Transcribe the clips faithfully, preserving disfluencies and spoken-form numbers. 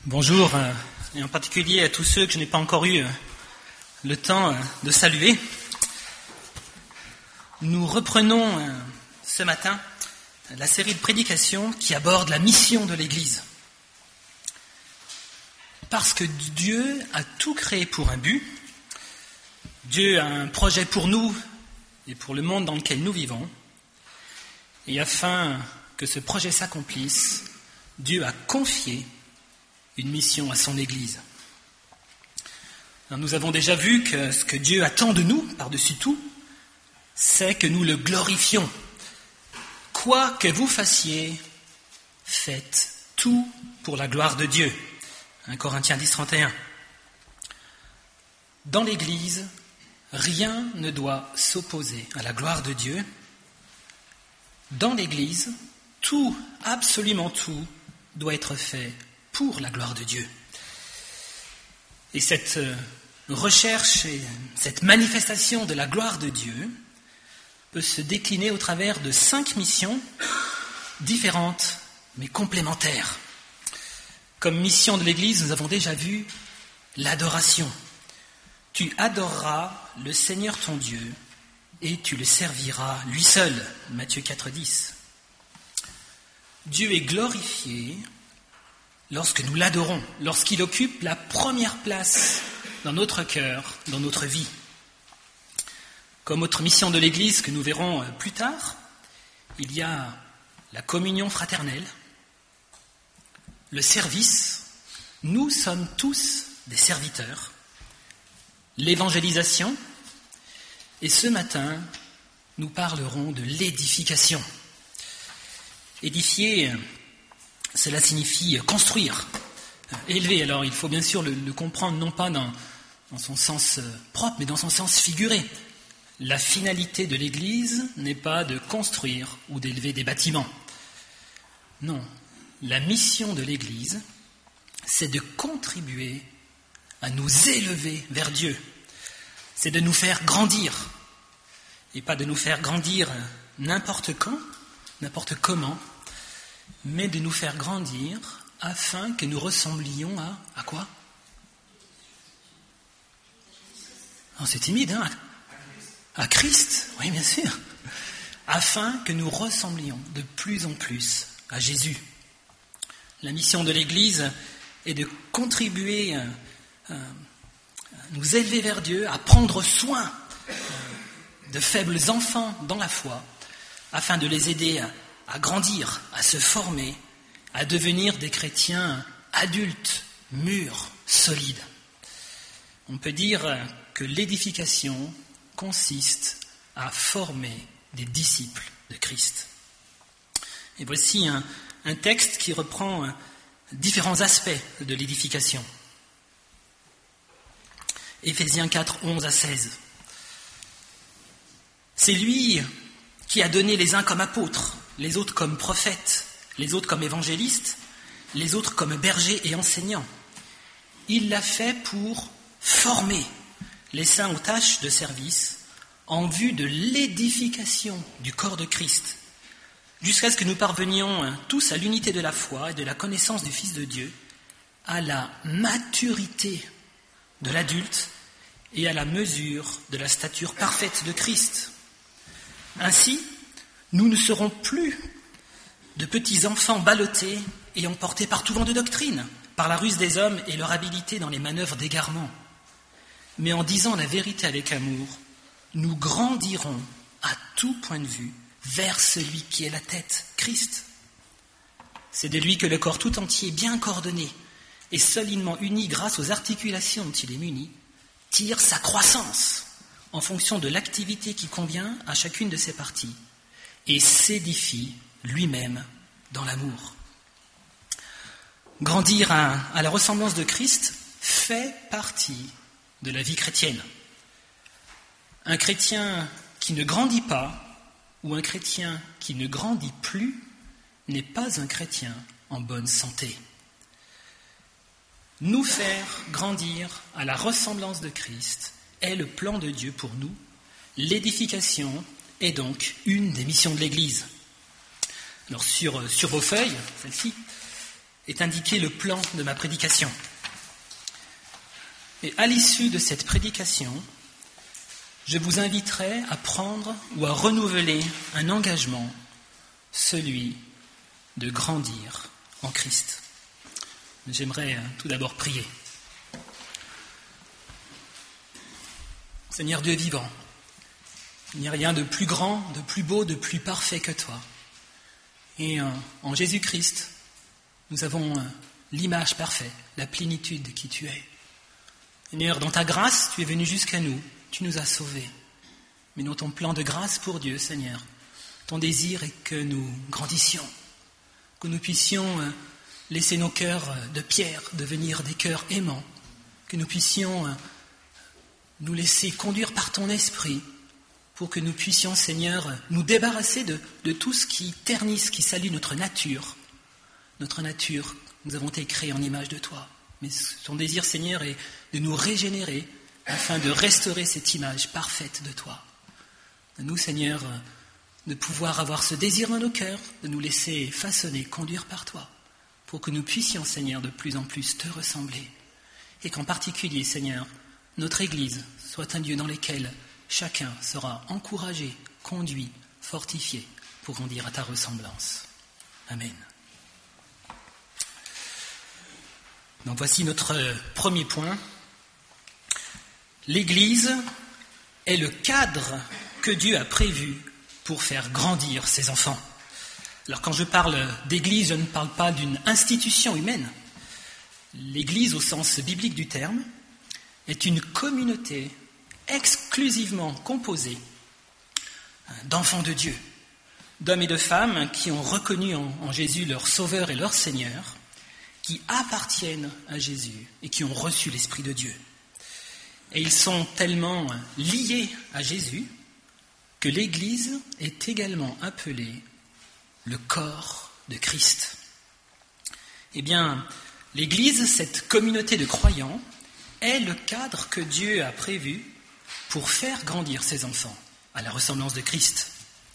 Bonjour, et en particulier à tous ceux que je n'ai pas encore eu le temps de saluer. Nous reprenons ce matin la série de prédications qui aborde la mission de l'Église. Parce que Dieu a tout créé pour un but, Dieu a un projet pour nous et pour le monde dans lequel nous vivons, et afin que ce projet s'accomplisse, Dieu a confié une mission à son Église. Alors nous avons déjà vu que ce que Dieu attend de nous, par-dessus tout, c'est que nous le glorifions. Quoi que vous fassiez, faites tout pour la gloire de Dieu. un Corinthiens dix, trente et un. Dans l'Église, rien ne doit s'opposer à la gloire de Dieu. Dans l'Église, tout, absolument tout, doit être fait pour la gloire de Dieu. Et cette recherche et cette manifestation de la gloire de Dieu peut se décliner au travers de cinq missions différentes mais complémentaires. Comme mission de l'Église, nous avons déjà vu l'adoration. Tu adoreras le Seigneur ton Dieu et tu le serviras lui seul. Matthieu quatre, dix. Dieu est glorifié lorsque nous l'adorons, lorsqu'il occupe la première place dans notre cœur, dans notre vie. Comme autre mission de l'Église que nous verrons plus tard, il y a la communion fraternelle, le service, nous sommes tous des serviteurs, l'évangélisation, et ce matin, nous parlerons de l'édification. Édifier, cela signifie construire, élever. Alors il faut bien sûr le, le comprendre non pas dans, dans son sens propre, mais dans son sens figuré. La finalité de l'Église n'est pas de construire ou d'élever des bâtiments. Non, la mission de l'Église, c'est de contribuer à nous élever vers Dieu. C'est de nous faire grandir, et pas de nous faire grandir n'importe quand, n'importe comment, mais de nous faire grandir afin que nous ressemblions à, à quoi ? Oh, c'est timide, hein ? À Christ, oui, bien sûr. Afin que nous ressemblions de plus en plus à Jésus. La mission de l'Église est de contribuer à, à nous élever vers Dieu, à prendre soin de faibles enfants dans la foi, afin de les aider à à grandir, à se former, à devenir des chrétiens adultes, mûrs, solides. On peut dire que l'édification consiste à former des disciples de Christ. Et voici un, un texte qui reprend différents aspects de l'édification. Éphésiens quatre, onze à seize. C'est lui qui a donné les uns comme apôtres, les autres comme prophètes, les autres comme évangélistes, les autres comme bergers et enseignants. Il l'a fait pour former les saints aux tâches de service en vue de l'édification du corps de Christ, jusqu'à ce que nous parvenions tous à l'unité de la foi et de la connaissance du Fils de Dieu, à la maturité de l'adulte et à la mesure de la stature parfaite de Christ. Ainsi, nous ne serons plus de petits enfants ballottés et emportés par tout vent de doctrine, par la ruse des hommes et leur habileté dans les manœuvres d'égarement. Mais en disant la vérité avec amour, nous grandirons à tout point de vue vers celui qui est la tête, Christ. C'est de lui que le corps tout entier, bien coordonné et solidement uni grâce aux articulations dont il est muni, tire sa croissance en fonction de l'activité qui convient à chacune de ses parties, et s'édifie lui-même dans l'amour. Grandir à, à la ressemblance de Christ fait partie de la vie chrétienne. Un chrétien qui ne grandit pas ou un chrétien qui ne grandit plus n'est pas un chrétien en bonne santé. Nous faire grandir à la ressemblance de Christ est le plan de Dieu pour nous. L'édification est donc une des missions de l'Église. Alors sur, sur vos feuilles, celle-ci, est indiqué le plan de ma prédication. Et à l'issue de cette prédication, je vous inviterai à prendre ou à renouveler un engagement, celui de grandir en Christ. J'aimerais tout d'abord prier. Seigneur Dieu vivant, il n'y a rien de plus grand, de plus beau, de plus parfait que toi. Et en Jésus-Christ, nous avons l'image parfaite, la plénitude qui tu es. Seigneur, dans ta grâce, tu es venu jusqu'à nous, tu nous as sauvés. Mais dans ton plan de grâce pour Dieu, Seigneur, ton désir est que nous grandissions, que nous puissions laisser nos cœurs de pierre devenir des cœurs aimants, que nous puissions nous laisser conduire par ton esprit pour que nous puissions, Seigneur, nous débarrasser de, de tout ce qui ternisse, qui salue notre nature. Notre nature, nous avons été créés en image de toi. Mais ton désir, Seigneur, est de nous régénérer afin de restaurer cette image parfaite de toi. Nous, Seigneur, de pouvoir avoir ce désir dans nos cœurs, de nous laisser façonner, conduire par toi, pour que nous puissions, Seigneur, de plus en plus te ressembler. Et qu'en particulier, Seigneur, notre Église soit un lieu dans lequel chacun sera encouragé, conduit, fortifié pour grandir à ta ressemblance. Amen. Donc voici notre premier point. L'Église est le cadre que Dieu a prévu pour faire grandir ses enfants. Alors quand je parle d'Église, je ne parle pas d'une institution humaine. L'Église, au sens biblique du terme, est une communauté exclusivement composée d'enfants de Dieu, d'hommes et de femmes qui ont reconnu en, en Jésus leur Sauveur et leur Seigneur, qui appartiennent à Jésus et qui ont reçu l'Esprit de Dieu. Et ils sont tellement liés à Jésus que l'Église est également appelée le corps de Christ. Eh bien, l'Église, cette communauté de croyants, est le cadre que Dieu a prévu pour faire grandir ses enfants à la ressemblance de Christ.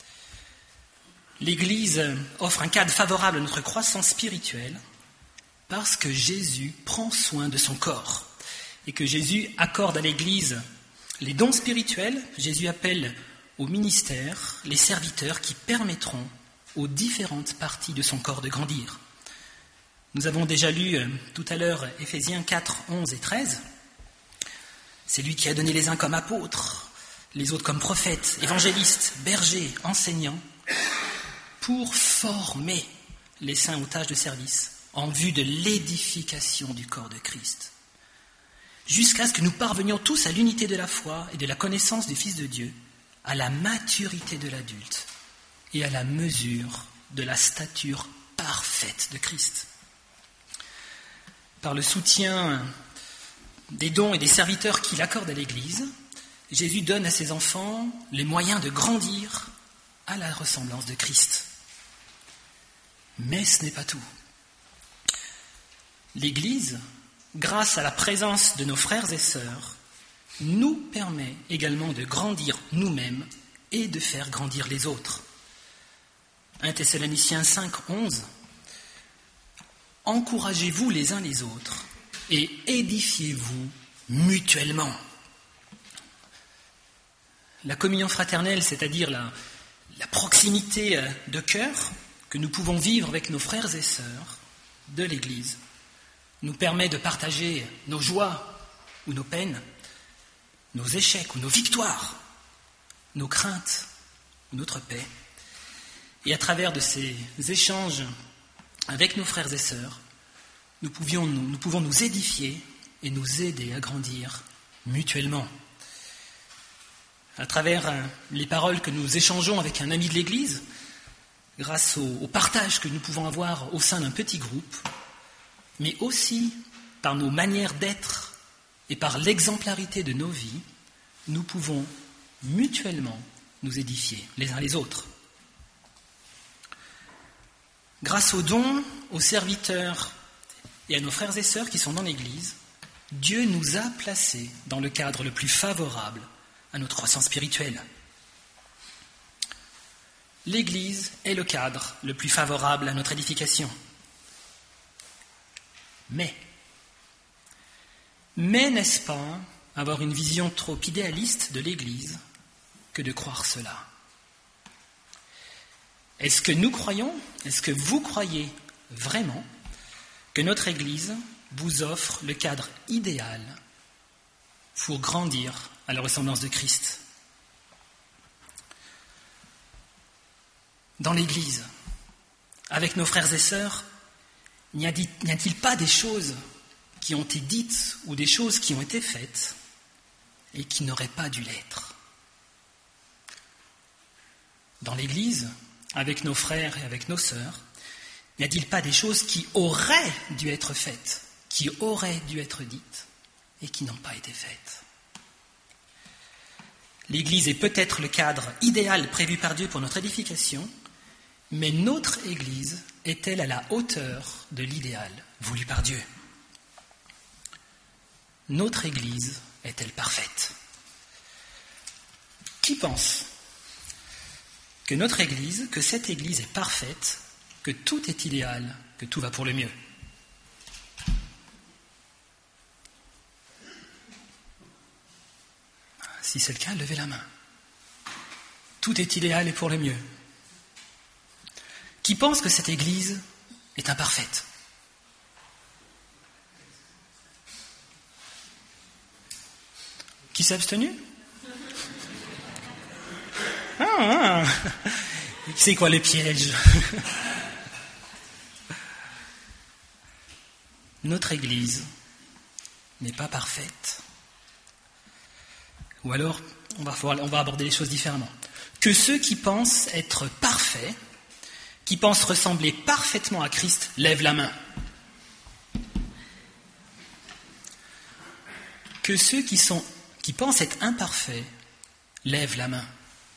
L'Église offre un cadre favorable à notre croissance spirituelle parce que Jésus prend soin de son corps et que Jésus accorde à l'Église les dons spirituels. Jésus appelle au ministère les serviteurs qui permettront aux différentes parties de son corps de grandir. Nous avons déjà lu tout à l'heure Éphésiens quatre, onze et treize. C'est lui qui a donné les uns comme apôtres, les autres comme prophètes, évangélistes, bergers, enseignants, pour former les saints aux tâches de service en vue de l'édification du corps de Christ, jusqu'à ce que nous parvenions tous à l'unité de la foi et de la connaissance du Fils de Dieu, à la maturité de l'adulte et à la mesure de la stature parfaite de Christ. Par le soutien des dons et des serviteurs qu'il accorde à l'Église, Jésus donne à ses enfants les moyens de grandir à la ressemblance de Christ. Mais ce n'est pas tout. L'Église, grâce à la présence de nos frères et sœurs, nous permet également de grandir nous-mêmes et de faire grandir les autres. premier Thessaloniciens cinq, onze. Encouragez-vous les uns les autres et édifiez-vous mutuellement. La communion fraternelle, c'est-à-dire la, la proximité de cœur que nous pouvons vivre avec nos frères et sœurs de l'Église, nous permet de partager nos joies ou nos peines, nos échecs ou nos victoires, nos craintes ou notre paix. Et à travers de ces échanges avec nos frères et sœurs, nous, pouvions, nous, nous pouvons nous édifier et nous aider à grandir mutuellement. À travers les paroles que nous échangeons avec un ami de l'Église, grâce au, au partage que nous pouvons avoir au sein d'un petit groupe, mais aussi par nos manières d'être et par l'exemplarité de nos vies, nous pouvons mutuellement nous édifier les uns les autres. Grâce aux dons, aux serviteurs et à nos frères et sœurs qui sont dans l'Église, Dieu nous a placés dans le cadre le plus favorable à notre croissance spirituelle. L'Église est le cadre le plus favorable à notre édification. Mais, mais n'est-ce pas avoir une vision trop idéaliste de l'Église que de croire cela? Est-ce que nous croyons, est-ce que vous croyez vraiment que notre Église vous offre le cadre idéal pour grandir à la ressemblance de Christ? Dans l'Église, avec nos frères et sœurs, n'y a-t-il pas des choses qui ont été dites ou des choses qui ont été faites et qui n'auraient pas dû l'être? Dans l'Église, avec nos frères et avec nos sœurs, n'y a-t-il pas des choses qui auraient dû être faites, qui auraient dû être dites et qui n'ont pas été faites? L'Église est peut-être le cadre idéal prévu par Dieu pour notre édification, mais notre Église est-elle à la hauteur de l'idéal voulu par Dieu? Notre Église est-elle parfaite? Qui pense que notre Église, que cette Église est parfaite, que tout est idéal, que tout va pour le mieux? Si c'est le cas, levez la main. Tout est idéal et pour le mieux. Qui pense que cette Église est imparfaite? Qui s'est abstenu? Ah, ah. C'est quoi le piège? Notre Église n'est pas parfaite. Ou alors, on va, on va aborder les choses différemment. Que ceux qui pensent être parfaits, qui pensent ressembler parfaitement à Christ, lèvent la main. Que ceux qui, sont, qui pensent être imparfaits, lèvent la main.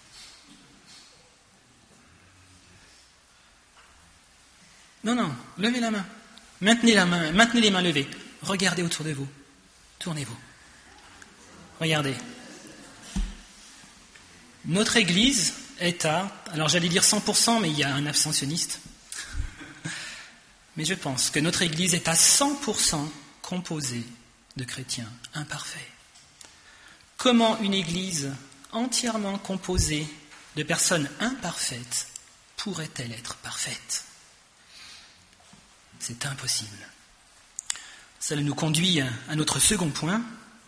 Non, non, levez la main. Maintenez la main, maintenez les mains levées. Regardez autour de vous. Tournez-vous. Regardez. Notre Église est à, alors j'allais dire cent pour cent, mais il y a un abstentionniste. Mais je pense que notre Église est à cent pour cent composée de chrétiens imparfaits. Comment une Église entièrement composée de personnes imparfaites pourrait-elle être parfaite? C'est impossible. Cela nous conduit à notre second point.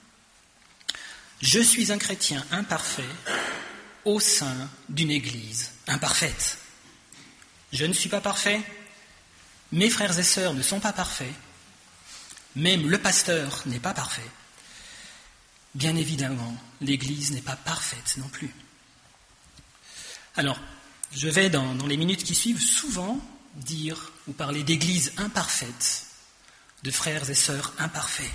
Je suis un chrétien imparfait au sein d'une Église imparfaite. Je ne suis pas parfait, mes frères et sœurs ne sont pas parfaits, même le pasteur n'est pas parfait. Bien évidemment, l'Église n'est pas parfaite non plus. Alors, je vais dans, dans les minutes qui suivent souvent dire ou parler d'églises imparfaites, de frères et sœurs imparfaits.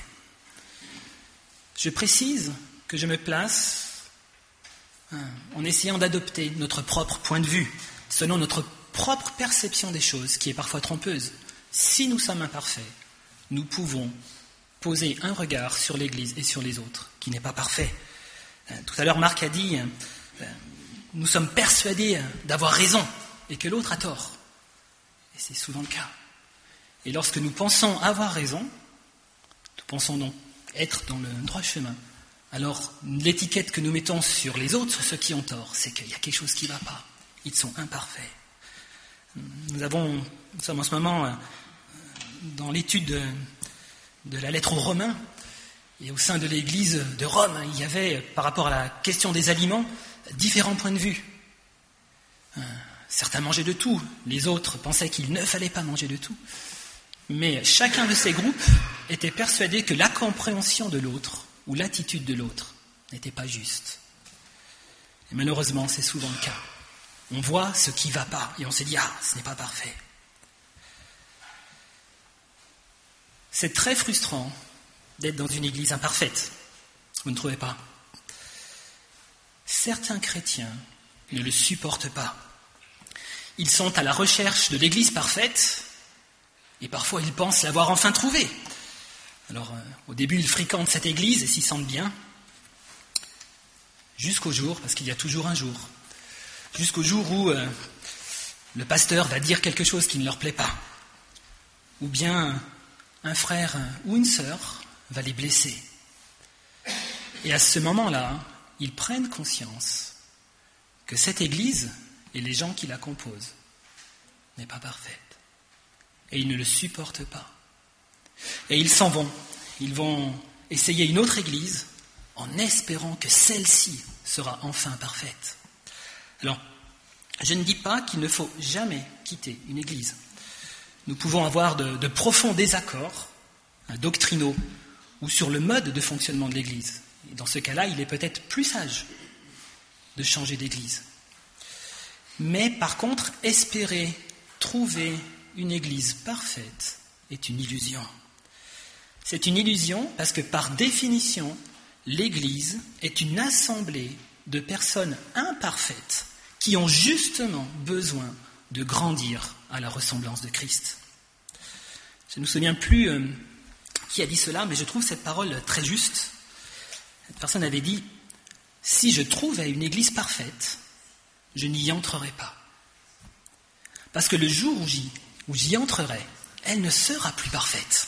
Je précise que je me place en essayant d'adopter notre propre point de vue, selon notre propre perception des choses, qui est parfois trompeuse. Si nous sommes imparfaits, nous pouvons poser un regard sur l'Église et sur les autres, qui n'est pas parfait. Tout à l'heure, Marc a dit, nous sommes persuadés d'avoir raison et que l'autre a tort. Et c'est souvent le cas. Et lorsque nous pensons avoir raison, nous pensons donc être dans le droit chemin, alors l'étiquette que nous mettons sur les autres, sur ceux qui ont tort, c'est qu'il y a quelque chose qui ne va pas. Ils sont imparfaits. Nous, avons, nous sommes en ce moment dans l'étude de, de la lettre aux Romains, et au sein de l'Église de Rome, il y avait, par rapport à la question des aliments, différents points de vue. Certains mangeaient de tout, les autres pensaient qu'il ne fallait pas manger de tout. Mais chacun de ces groupes était persuadé que la compréhension de l'autre ou l'attitude de l'autre n'était pas juste. Et malheureusement, c'est souvent le cas. On voit ce qui ne va pas et on se dit « Ah, ce n'est pas parfait ». C'est très frustrant d'être dans une église imparfaite. Vous ne trouvez pas? Certains chrétiens ne le supportent pas. Ils sont à la recherche de l'église parfaite et parfois ils pensent l'avoir enfin trouvée. Alors, euh, au début, ils fréquentent cette église et s'y sentent bien, jusqu'au jour, parce qu'il y a toujours un jour, jusqu'au jour où euh, le pasteur va dire quelque chose qui ne leur plaît pas, ou bien un frère ou une sœur va les blesser. Et à ce moment-là, ils prennent conscience que cette Église et les gens qui la composent n'est pas parfaite. Et ils ne le supportent pas. Et ils s'en vont. Ils vont essayer une autre Église en espérant que celle-ci sera enfin parfaite. Alors, je ne dis pas qu'il ne faut jamais quitter une Église. Nous pouvons avoir de, de profonds désaccords hein, doctrinaux ou sur le mode de fonctionnement de l'Église. Et dans ce cas-là, il est peut-être plus sage de changer d'Église. Mais par contre, espérer trouver une Église parfaite est une illusion. C'est une illusion parce que par définition, l'Église est une assemblée de personnes imparfaites qui ont justement besoin de grandir à la ressemblance de Christ. Je ne me souviens plus euh, qui a dit cela, mais je trouve cette parole très juste. Cette personne avait dit « Si je trouvais une Église parfaite, je n'y entrerai pas. Parce que le jour où j'y, où j'y entrerai, elle ne sera plus parfaite.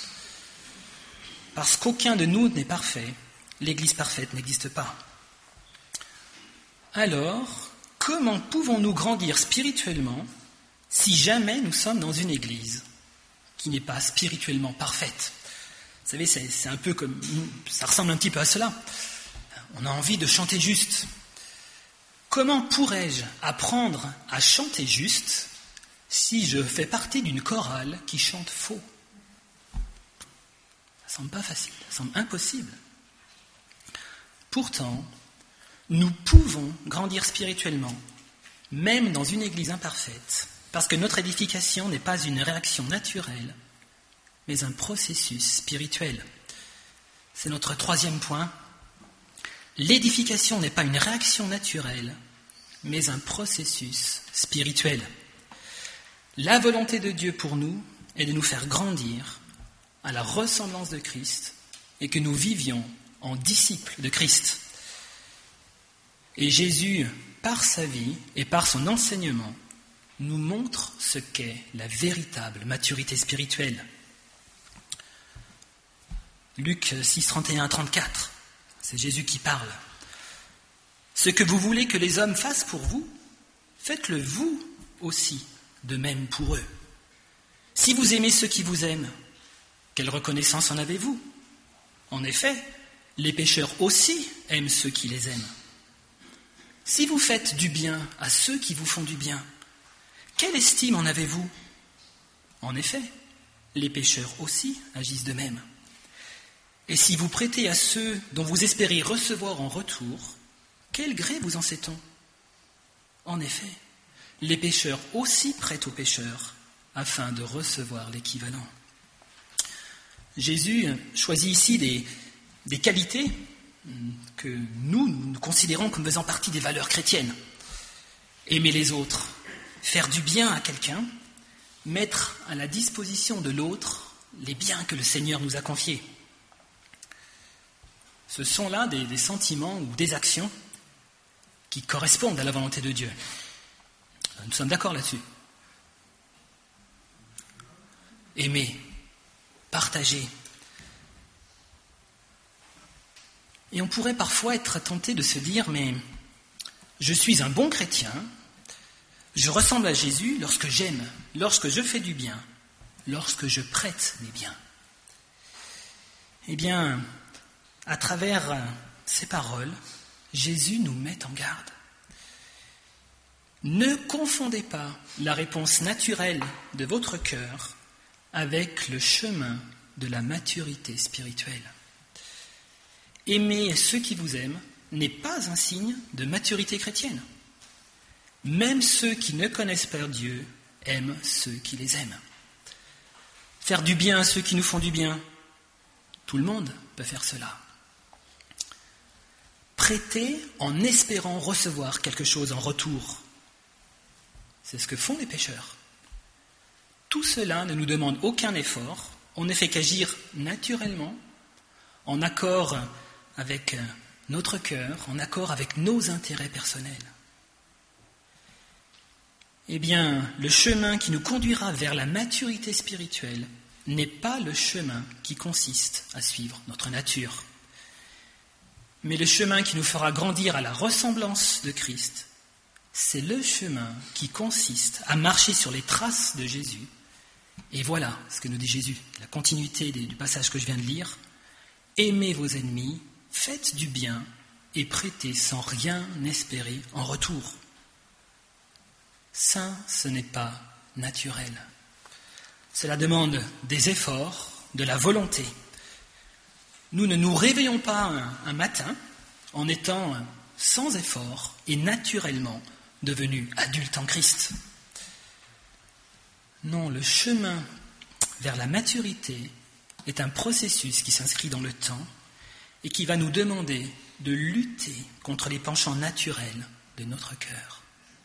Parce qu'aucun de nous n'est parfait, l'Église parfaite n'existe pas. Alors, comment pouvons-nous grandir spirituellement si jamais nous sommes dans une Église qui n'est pas spirituellement parfaite ? Vous savez, c'est, c'est un peu comme, ça ressemble un petit peu à cela. On a envie de chanter juste. Comment pourrais-je apprendre à chanter juste si je fais partie d'une chorale qui chante faux ? Ça semble pas facile, ça semble impossible. Pourtant, nous pouvons grandir spirituellement, même dans une église imparfaite, parce que notre édification n'est pas une réaction naturelle, mais un processus spirituel. C'est notre troisième point. L'édification n'est pas une réaction naturelle, mais un processus spirituel. La volonté de Dieu pour nous est de nous faire grandir à la ressemblance de Christ et que nous vivions en disciples de Christ. Et Jésus, par sa vie et par son enseignement, nous montre ce qu'est la véritable maturité spirituelle. Luc six, trente et un à trente-quatre, c'est Jésus qui parle. « Ce que vous voulez que les hommes fassent pour vous, faites-le vous aussi de même pour eux. Si vous aimez ceux qui vous aiment, quelle reconnaissance en avez-vous ? En effet, les pécheurs aussi aiment ceux qui les aiment. Si vous faites du bien à ceux qui vous font du bien, quelle estime en avez-vous ? En effet, les pécheurs aussi agissent de même. Et si vous prêtez à ceux dont vous espérez recevoir en retour, quel gré vous en sait-on ? En effet, les pécheurs aussi prêtent aux pécheurs afin de recevoir l'équivalent. » Jésus choisit ici des, des qualités que nous, nous considérons comme faisant partie des valeurs chrétiennes. Aimer les autres, faire du bien à quelqu'un, mettre à la disposition de l'autre les biens que le Seigneur nous a confiés. Ce sont là des, des sentiments ou des actions qui correspondent à la volonté de Dieu. Nous sommes d'accord là-dessus. Aimer, partager. Et on pourrait parfois être tenté de se dire, mais je suis un bon chrétien, je ressemble à Jésus lorsque j'aime, lorsque je fais du bien, lorsque je prête mes biens. Eh bien, à travers ces paroles, Jésus nous met en garde. Ne confondez pas la réponse naturelle de votre cœur avec le chemin de la maturité spirituelle. Aimer ceux qui vous aiment n'est pas un signe de maturité chrétienne. Même ceux qui ne connaissent pas Dieu aiment ceux qui les aiment. Faire du bien à ceux qui nous font du bien, tout le monde peut faire cela. Prêter en espérant recevoir quelque chose en retour, c'est ce que font les pécheurs. Tout cela ne nous demande aucun effort, on ne fait qu'agir naturellement, en accord avec notre cœur, en accord avec nos intérêts personnels. Eh bien, le chemin qui nous conduira vers la maturité spirituelle n'est pas le chemin qui consiste à suivre notre nature, mais le chemin qui nous fera grandir à la ressemblance de Christ, c'est le chemin qui consiste à marcher sur les traces de Jésus. Et voilà ce que nous dit Jésus, la continuité du passage que je viens de lire. Aimez vos ennemis, faites du bien et prêtez sans rien espérer en retour. Ça, ce n'est pas naturel. Cela demande des efforts, de la volonté. Nous ne nous réveillons pas un, un matin en étant sans effort et naturellement devenus adultes en Christ. Non, le chemin vers la maturité est un processus qui s'inscrit dans le temps et qui va nous demander de lutter contre les penchants naturels de notre cœur.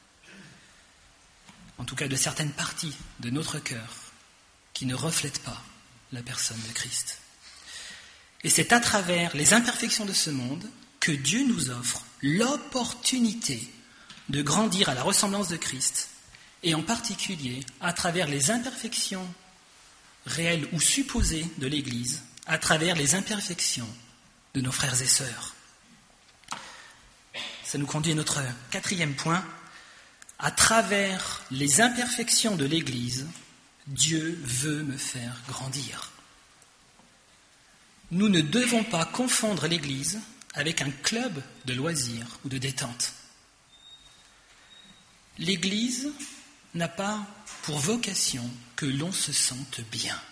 En tout cas, de certaines parties de notre cœur qui ne reflètent pas la personne de Christ. Et c'est à travers les imperfections de ce monde que Dieu nous offre l'opportunité de grandir à la ressemblance de Christ, et en particulier à travers les imperfections réelles ou supposées de l'Église, à travers les imperfections de nos frères et sœurs. Ça nous conduit à notre quatrième point. À travers les imperfections de l'Église, Dieu veut me faire grandir. Nous ne devons pas confondre l'Église avec un club de loisirs ou de détente. L'Église n'a pas pour vocation que l'on se sente bien.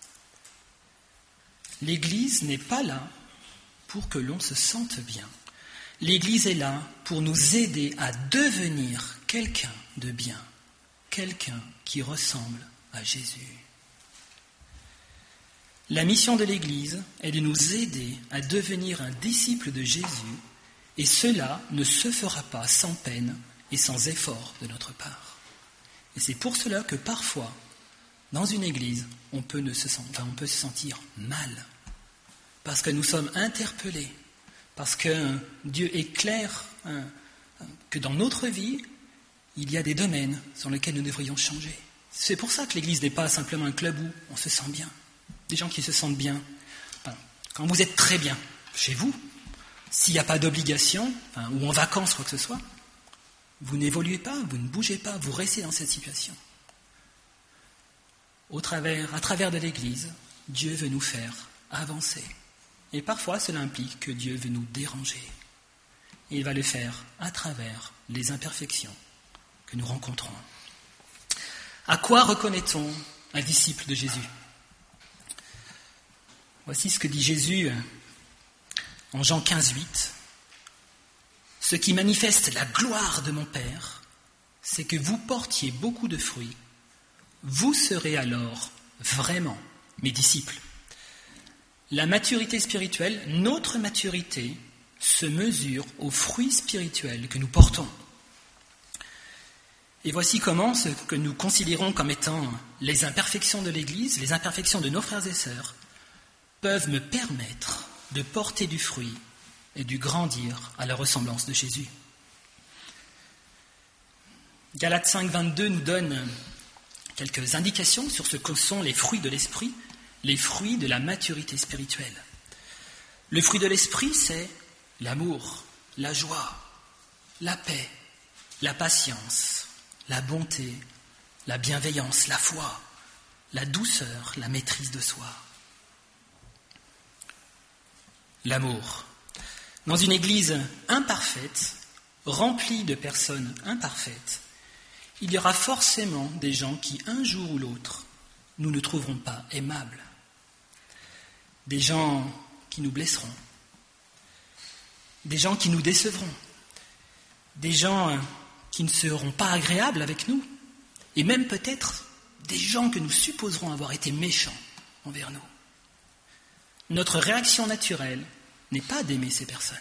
L'Église n'est pas là pour que l'on se sente bien. L'Église est là pour nous aider à devenir quelqu'un de bien, quelqu'un qui ressemble à Jésus. La mission de l'Église est de nous aider à devenir un disciple de Jésus, et cela ne se fera pas sans peine et sans effort de notre part. Et c'est pour cela que parfois, dans une Église, on peut, ne se, sent, enfin, on peut se sentir mal, parce que nous sommes interpellés, parce que Dieu éclaire hein, que dans notre vie, il y a des domaines sur lesquels nous devrions changer. C'est pour ça que l'Église n'est pas simplement un club où on se sent bien. Des gens qui se sentent bien. Enfin, quand vous êtes très bien chez vous, s'il n'y a pas d'obligation, enfin, ou en vacances, quoi que ce soit, vous n'évoluez pas, vous ne bougez pas, vous restez dans cette situation. Au travers, à travers de l'Église, Dieu veut nous faire avancer. Et parfois, cela implique que Dieu veut nous déranger. Et il va le faire à travers les imperfections que nous rencontrons. À quoi reconnaît-on un disciple de Jésus ? Voici ce que dit Jésus en Jean quinze, huit. « Ce qui manifeste la gloire de mon Père, c'est que vous portiez beaucoup de fruits. Vous serez alors vraiment mes disciples. » La maturité spirituelle, notre maturité, se mesure aux fruits spirituels que nous portons. Et voici comment ce que nous considérons comme étant les imperfections de l'Église, les imperfections de nos frères et sœurs, peuvent me permettre de porter du fruit et de grandir à la ressemblance de Jésus. Galates cinq, vingt-deux nous donne quelques indications sur ce que sont les fruits de l'esprit, les fruits de la maturité spirituelle. Le fruit de l'esprit, c'est l'amour, la joie, la paix, la patience, la bonté, la bienveillance, la foi, la douceur, la maîtrise de soi. L'amour. Dans une église imparfaite, remplie de personnes imparfaites, il y aura forcément des gens qui, un jour ou l'autre, nous ne trouverons pas aimables. Des gens qui nous blesseront. Des gens qui nous décevront. Des gens qui ne seront pas agréables avec nous. Et même peut-être des gens que nous supposerons avoir été méchants envers nous. Notre réaction naturelle n'est pas d'aimer ces personnes.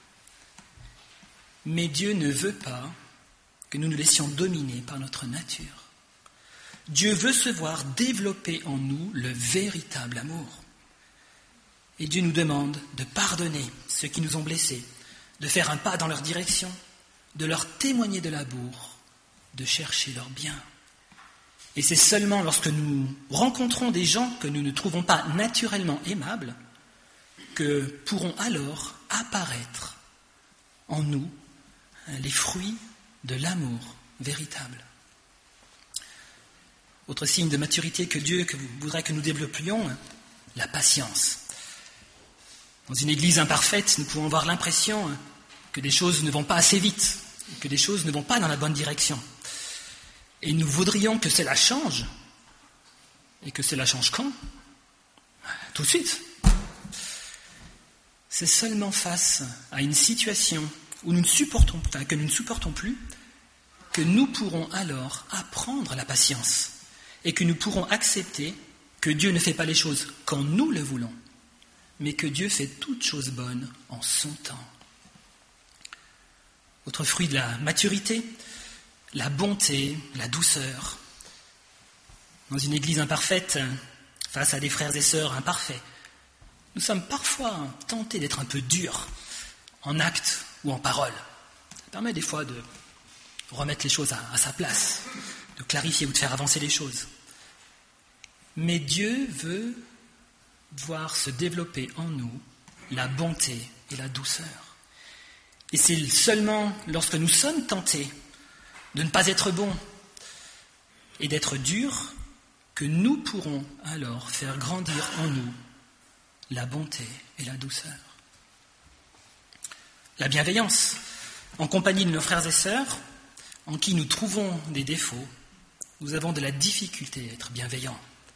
Mais Dieu ne veut pas que nous nous laissions dominer par notre nature. Dieu veut se voir développer en nous le véritable amour. Et Dieu nous demande de pardonner ceux qui nous ont blessés, de faire un pas dans leur direction, de leur témoigner de l'amour, de chercher leur bien. Et c'est seulement lorsque nous rencontrons des gens que nous ne trouvons pas naturellement aimables que pourront alors apparaître en nous les fruits de l'amour véritable. Autre signe de maturité que Dieu que voudrait que nous développions, la patience. Dans une église imparfaite, nous pouvons avoir l'impression que des choses ne vont pas assez vite, que des choses ne vont pas dans la bonne direction. Et nous voudrions que cela change. Et que cela change quand ? Tout de suite. C'est seulement face à une situation où nous ne supportons, enfin, que nous ne supportons plus que nous pourrons alors apprendre la patience et que nous pourrons accepter que Dieu ne fait pas les choses quand nous le voulons, mais que Dieu fait toutes choses bonnes en son temps. Autre fruit de la maturité, la bonté, la douceur. Dans une église imparfaite, face à des frères et sœurs imparfaits, nous sommes parfois tentés d'être un peu durs, en acte ou en parole. Ça permet des fois de remettre les choses à, à sa place, de clarifier ou de faire avancer les choses. Mais Dieu veut voir se développer en nous la bonté et la douceur. Et c'est seulement lorsque nous sommes tentés de ne pas être bons et d'être durs que nous pourrons alors faire grandir en nous la bonté et la douceur. La bienveillance, en compagnie de nos frères et sœurs, en qui nous trouvons des défauts, nous avons de la difficulté à être bienveillants.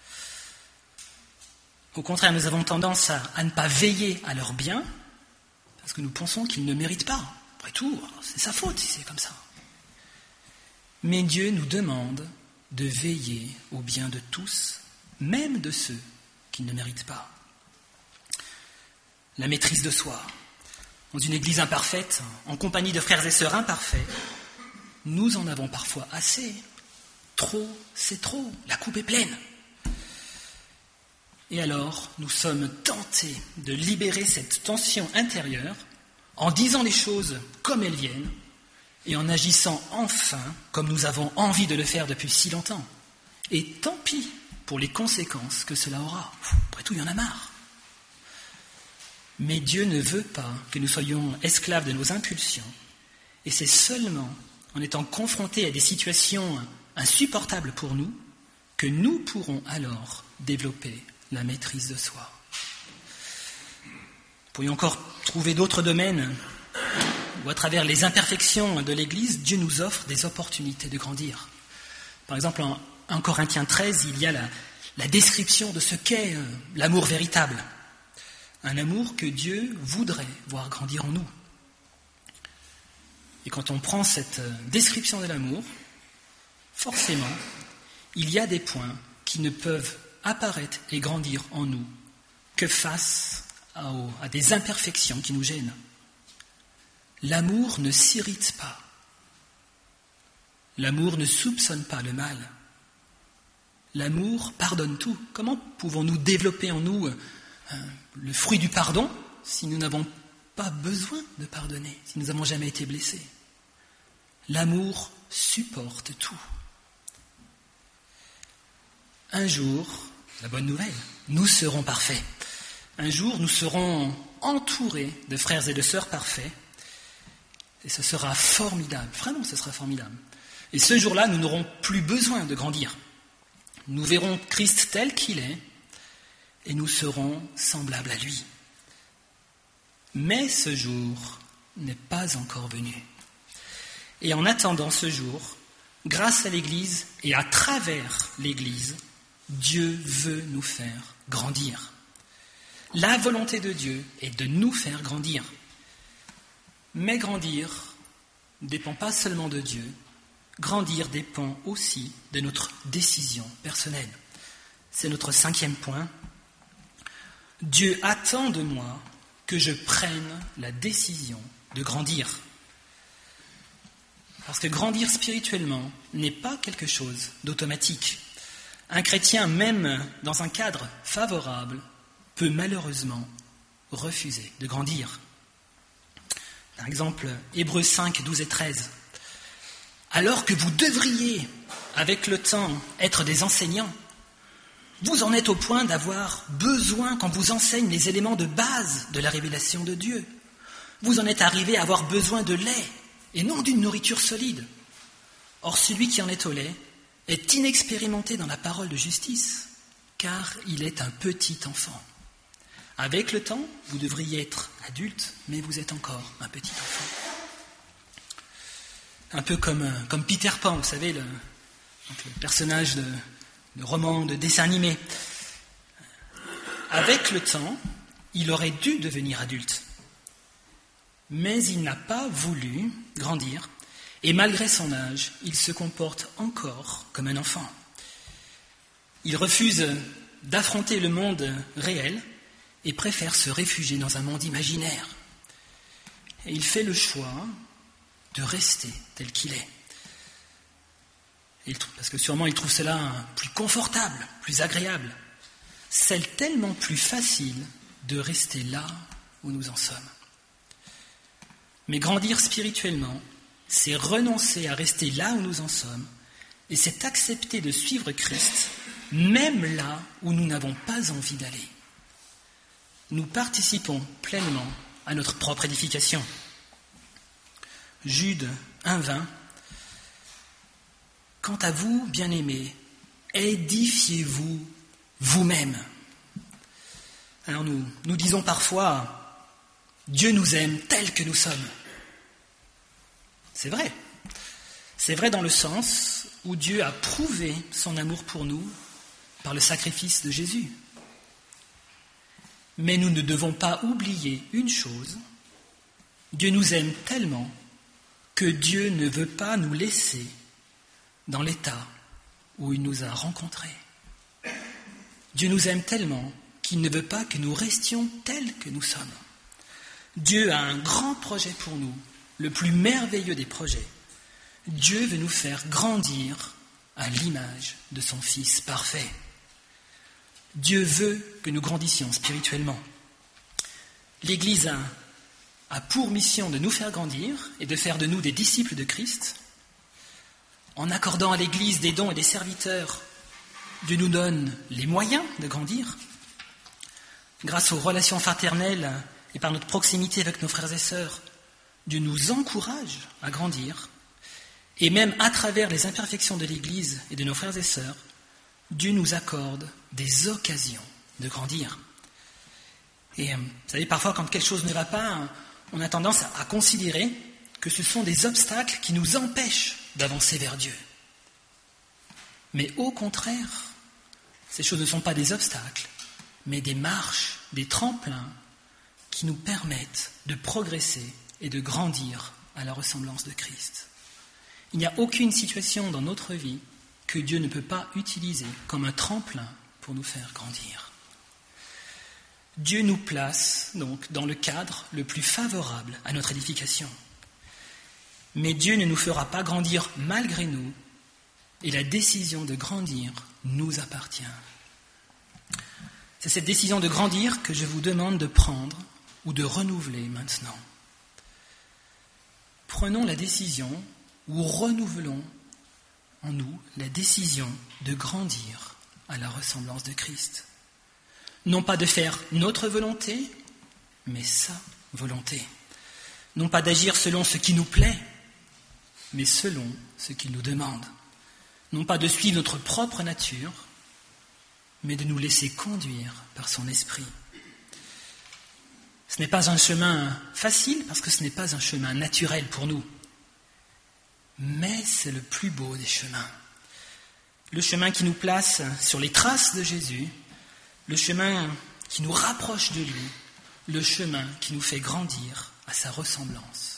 Au contraire, nous avons tendance à, à ne pas veiller à leur bien, parce que nous pensons qu'ils ne méritent pas. Après tout, c'est sa faute si c'est comme ça. Mais Dieu nous demande de veiller au bien de tous, même de ceux qui ne méritent pas. La maîtrise de soi. Dans une église imparfaite, en compagnie de frères et sœurs imparfaits, nous en avons parfois assez. Trop, c'est trop. La coupe est pleine. Et alors, nous sommes tentés de libérer cette tension intérieure en disant les choses comme elles viennent et en agissant enfin comme nous avons envie de le faire depuis si longtemps. Et tant pis pour les conséquences que cela aura. Après tout, il y en a marre. Mais Dieu ne veut pas que nous soyons esclaves de nos impulsions. Et c'est seulement en étant confrontés à des situations insupportables pour nous que nous pourrons alors développer la maîtrise de soi. Nous pourrions encore trouver d'autres domaines où, à travers les imperfections de l'Église, Dieu nous offre des opportunités de grandir. Par exemple, en un Corinthiens treize, il y a la, la description de ce qu'est euh, l'amour véritable. Un amour que Dieu voudrait voir grandir en nous. Et quand on prend cette euh, description de l'amour, forcément, il y a des points qui ne peuvent apparaître et grandir en nous que face à, à des imperfections qui nous gênent. L'amour ne s'irrite pas. L'amour ne soupçonne pas le mal. L'amour pardonne tout. Comment pouvons-nous développer en nous euh, le fruit du pardon si nous n'avons pas besoin de pardonner, si nous n'avons jamais été blessés? L'amour supporte tout. Un jour, la bonne nouvelle, nous serons parfaits. Un jour, nous serons entourés de frères et de sœurs parfaits. Et ce sera formidable. Vraiment, ce sera formidable. Et ce jour-là, nous n'aurons plus besoin de grandir. Nous verrons Christ tel qu'il est et nous serons semblables à lui. Mais ce jour n'est pas encore venu. Et en attendant ce jour, grâce à l'Église et à travers l'Église, Dieu veut nous faire grandir. La volonté de Dieu est de nous faire grandir. Mais grandir ne dépend pas seulement de Dieu. Grandir dépend aussi de notre décision personnelle. C'est notre cinquième point. Dieu attend de moi que je prenne la décision de grandir. Parce que grandir spirituellement n'est pas quelque chose d'automatique. Un chrétien, même dans un cadre favorable, peut malheureusement refuser de grandir. Par exemple, Hébreux cinq, douze et treize. Alors que vous devriez avec le temps, être des enseignants. Vous en êtes au point d'avoir besoin qu'on vous enseigne les éléments de base de la révélation de Dieu. Vous en êtes arrivé à avoir besoin de lait et non d'une nourriture solide. Or, celui qui en est au lait est inexpérimenté dans la parole de justice, car il est un petit enfant. Avec le temps, vous devriez être adulte, mais vous êtes encore un petit enfant. Un peu comme, comme Peter Pan, vous savez, le, donc le personnage de, de roman, de dessin animé. Avec le temps, il aurait dû devenir adulte, mais il n'a pas voulu grandir, et malgré son âge, il se comporte encore comme un enfant. Il refuse d'affronter le monde réel et préfère se réfugier dans un monde imaginaire. Et il fait le choix de rester tel qu'il est. Il trouve, parce que sûrement il trouve cela plus confortable, plus agréable. C'est tellement plus facile de rester là où nous en sommes. Mais grandir spirituellement, c'est renoncer à rester là où nous en sommes, et c'est accepter de suivre Christ, même là où nous n'avons pas envie d'aller. Nous participons pleinement à notre propre édification. Jude un vingt. Quant à vous, bien-aimés, édifiez-vous vous-même. Alors nous, nous disons parfois, Dieu nous aime tels que nous sommes. C'est vrai. C'est vrai dans le sens où Dieu a prouvé son amour pour nous par le sacrifice de Jésus. Mais nous ne devons pas oublier une chose, Dieu nous aime tellement que Dieu ne veut pas nous laisser dans l'état où il nous a rencontrés. Dieu nous aime tellement qu'il ne veut pas que nous restions tels que nous sommes. Dieu a un grand projet pour nous, le plus merveilleux des projets. Dieu veut nous faire grandir à l'image de son Fils parfait. Dieu veut que nous grandissions spirituellement. L'Église a, a pour mission de nous faire grandir et de faire de nous des disciples de Christ. En accordant à l'Église des dons et des serviteurs, Dieu nous donne les moyens de grandir. Grâce aux relations fraternelles et par notre proximité avec nos frères et sœurs, Dieu nous encourage à grandir. Et même à travers les imperfections de l'Église et de nos frères et sœurs, Dieu nous accorde des occasions de grandir. Et vous savez, parfois quand quelque chose ne va pas, on a tendance à considérer que ce sont des obstacles qui nous empêchent d'avancer vers Dieu. Mais au contraire, ces choses ne sont pas des obstacles, mais des marches, des tremplins qui nous permettent de progresser et de grandir à la ressemblance de Christ. Il n'y a aucune situation dans notre vie que Dieu ne peut pas utiliser comme un tremplin pour nous faire grandir. Dieu nous place donc dans le cadre le plus favorable à notre édification. Mais Dieu ne nous fera pas grandir malgré nous, et la décision de grandir nous appartient. C'est cette décision de grandir que je vous demande de prendre ou de renouveler maintenant. Prenons la décision ou renouvelons en nous la décision de grandir à la ressemblance de Christ. Non pas de faire notre volonté, mais sa volonté. Non pas d'agir selon ce qui nous plaît, mais selon ce qu'il nous demande. Non pas de suivre notre propre nature, mais de nous laisser conduire par son esprit. Ce n'est pas un chemin facile, parce que ce n'est pas un chemin naturel pour nous. Mais c'est le plus beau des chemins. Le chemin qui nous place sur les traces de Jésus, le chemin qui nous rapproche de lui, le chemin qui nous fait grandir à sa ressemblance.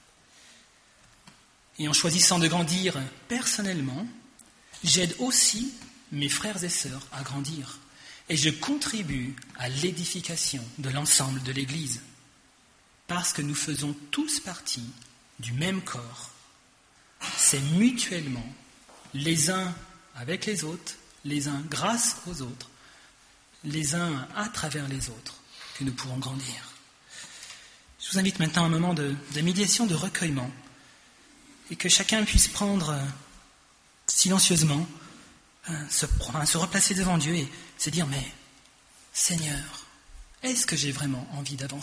Et en choisissant de grandir personnellement, j'aide aussi mes frères et sœurs à grandir. Et je contribue à l'édification de l'ensemble de l'Église. Parce que nous faisons tous partie du même corps. C'est mutuellement, les uns avec les autres, les uns grâce aux autres, les uns à travers les autres, que nous pourrons grandir. Je vous invite maintenant à un moment de, de médiation, de recueillement, et que chacun puisse prendre silencieusement, hein, se, hein, se replacer devant Dieu et se dire, mais Seigneur, est-ce que j'ai vraiment envie d'avancer ?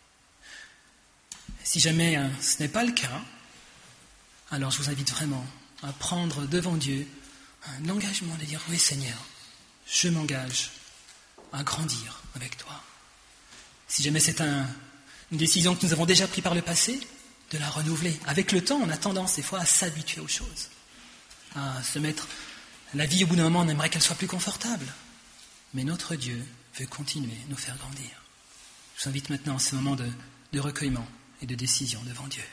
Si jamais hein, ce n'est pas le cas, alors je vous invite vraiment à prendre devant Dieu un engagement de dire, oui Seigneur, je m'engage à grandir avec toi. Si jamais c'est un, une décision que nous avons déjà prise par le passé, de la renouveler. Avec le temps, on a tendance des fois à s'habituer aux choses, à se mettre... La vie, au bout d'un moment, on aimerait qu'elle soit plus confortable. Mais notre Dieu veut continuer à nous faire grandir. Je vous invite maintenant à ce moment de, de recueillement et de décision devant Dieu.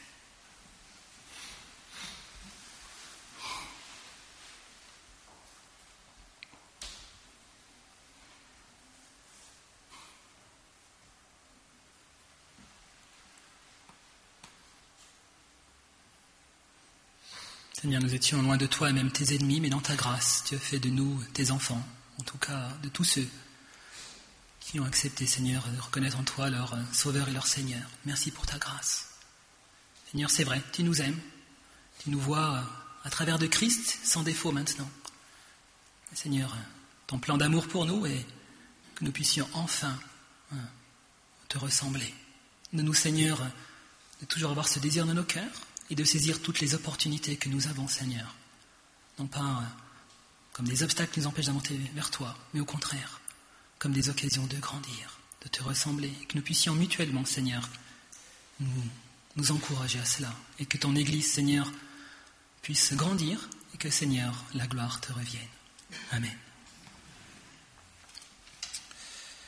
Seigneur, nous étions loin de toi, même tes ennemis, mais dans ta grâce, tu as fait de nous tes enfants, en tout cas de tous ceux qui ont accepté, Seigneur, de reconnaître en toi leur Sauveur et leur Seigneur. Merci pour ta grâce. Seigneur, c'est vrai, tu nous aimes, tu nous vois à travers de Christ, sans défaut maintenant. Seigneur, ton plan d'amour pour nous est que nous puissions enfin hein, te ressembler. Donne-nous, Seigneur, de toujours avoir ce désir dans nos cœurs, et de saisir toutes les opportunités que nous avons, Seigneur. Non pas euh, comme des obstacles qui nous empêchent d'avancer vers toi, mais au contraire, comme des occasions de grandir, de te ressembler, et que nous puissions mutuellement, Seigneur, nous, nous encourager à cela, et que ton Église, Seigneur, puisse grandir, et que, Seigneur, la gloire te revienne. Amen.